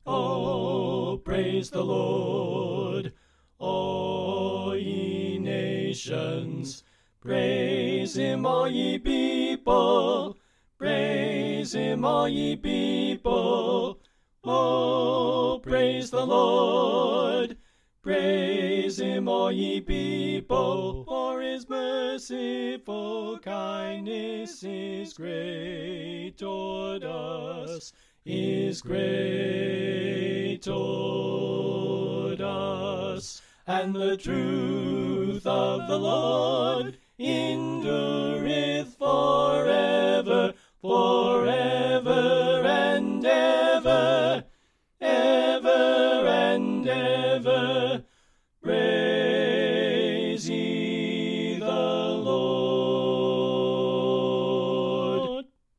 Oh, praise the Lord, all ye nations. Praise him, all ye people. Praise him, all ye people. Oh, praise the Lord. Praise him, all ye people, for his merciful kindness is great toward us, is great toward us. And the truth of the Lord endureth